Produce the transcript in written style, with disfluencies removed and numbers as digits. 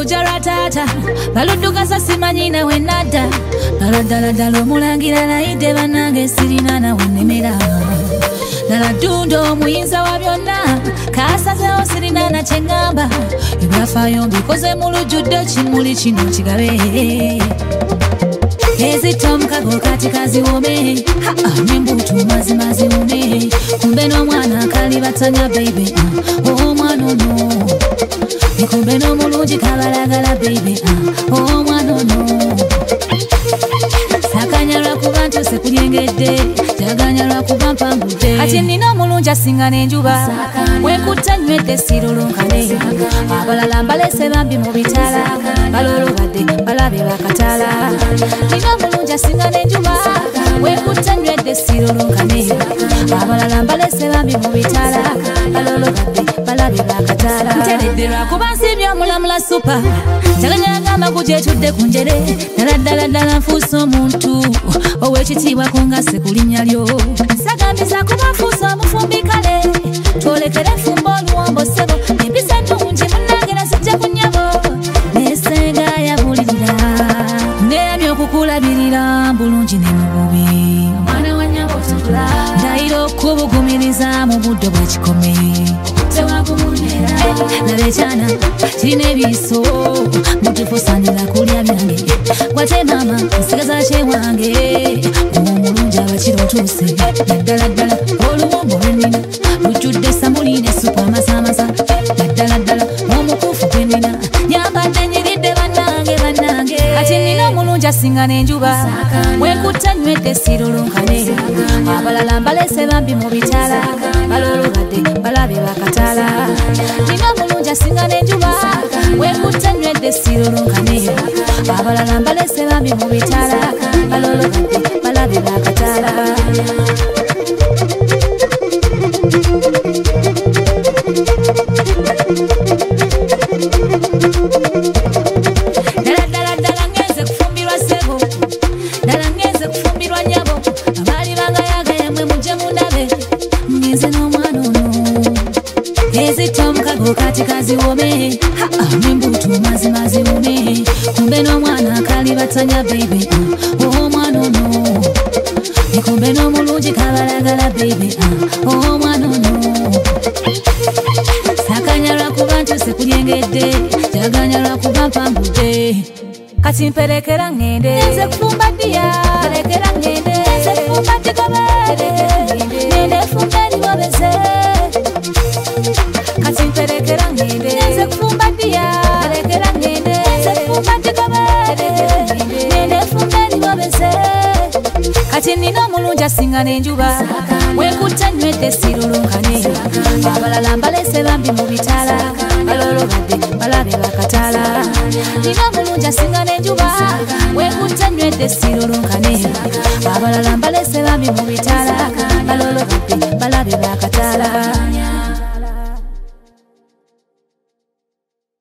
luja lwataata baludduka simanyi nawe nadda ddala omulangira nayidde bannange sirina nawe nnemera ddala Ddundo omuyinza wa byonna kasazeewo sirina na kye ŋŋamba ebyafaayo mbikoze mu lujjudde kimuli kino kigabe ezita omukago kati kaziwome nembuutu mazima ziwume kumbe n'omwana akali batanya baby omwana ono kumbe n'omulungi kabalagala baby omwana ono sakanya lwakuba ntuse kulyengedde jaganya lwakuba mpambudde kati nina omulungi asinga n'enjuba wekutta nywedde sirulunkane abalala mbalese bambi mu bitala balolobadde balabe bakatala nina omulungi asinga n'enjuba wekutta nywedde sirulunkane abalala mbalese bambi mu bitala balolobadde balabe bakatala nteredde lwakuba nsibye omulamula supa jaganya ngamba kujetudde ku njere ddala nfuuse omuntu ow'ekitiibwa kungase ku linnya lyo nsagambiza kuba nfuuse omufumbi kale twolekere enfumba oluwombo ssebo empisa ennungi munnange nazijja ku nnyabo nesenga yabulirira neeyamye okukulabirira bulungi ne mu bubi omwana wa nnyabo tula ndayira okubugumiriza mu budde bwa kikome laba ekyana kirina ebiso mutufusanira kulya byange gwate maama nsigeza kyewange omulungi abakiro otuuse naddala oluwombo lwenina lujjudde samuli ne supu amasamasa naddala omukufu gwenina nyambadde nyiridde bannange kati nina omulungi asinga n'enjuba wekutta nywedde sirulunkane abalala mbalese bambi mu bitala balolobadde balabe bakatala nina omulungi asinga n'enjuba wekutta nywedde sirulunkane abalala mbalese bambi mu bitala balolobadde balabe bakatala ddala ngenze kufumbirwa ssebo ddala ngenze kufumbirwa nnyabo abaali bangayagaya mwe mujje mundabe ngenze n'omwana ono ezita omukago kati kaziwome nembuutu mazima ziwume kumbe n'omwana akali batanya baby omwana ono kumbe n'omulungi kabalagala baby omwana ono sakanya lwakuba ntuse kulyengedde jaganya lwakuba mpambudde kati mperekera ŋŋende nze kufumba ddiya perekera ŋŋende nze kufumba ddigobe ŋŋende fumba eribobeze kati mperekera ŋŋende nze kufumba ddiya perekera ŋŋende nze kufumba ddigobe ŋŋende fumba eribobeze kati nina omulungi asinga n'enjuba wekutta nywedde sirulunkane abalala mbalese bambi mu bitala balolobadde balabe bakatala nina omulungi asinga n'enjuba wekutta nywedde sirulunkane abalala mbalese bambi mu bitala balolobadde balabe bakatala